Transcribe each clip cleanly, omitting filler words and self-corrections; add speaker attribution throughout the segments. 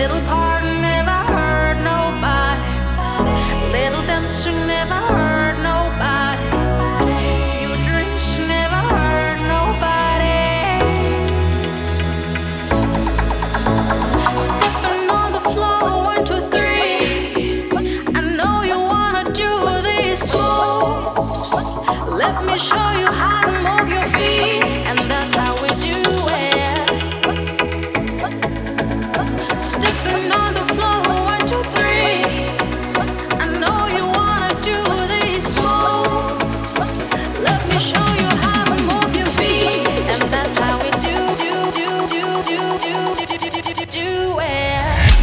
Speaker 1: Little part never hurt nobody. Little dance never hurt nobody. Few drinks never hurt nobody. Stepping on the floor, 1, 2, 3. I know you wanna do these moves. Let me show you how to move your feet, and that's how we do it. Stepping on the floor, 1, 2, 3. I know you wanna do these moves. Let me show you how to move your feet, and that's how we do it.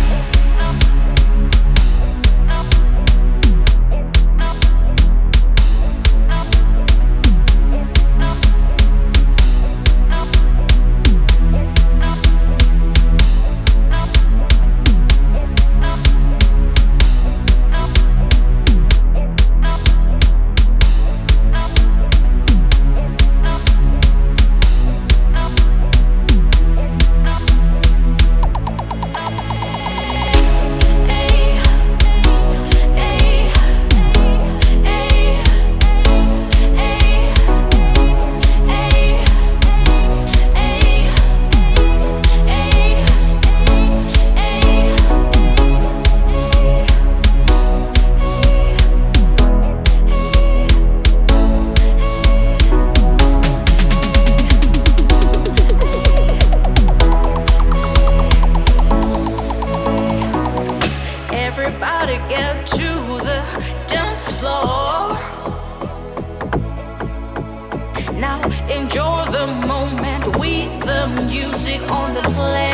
Speaker 1: Everybody get to the dance floor. Now enjoy the moment with the music on the play.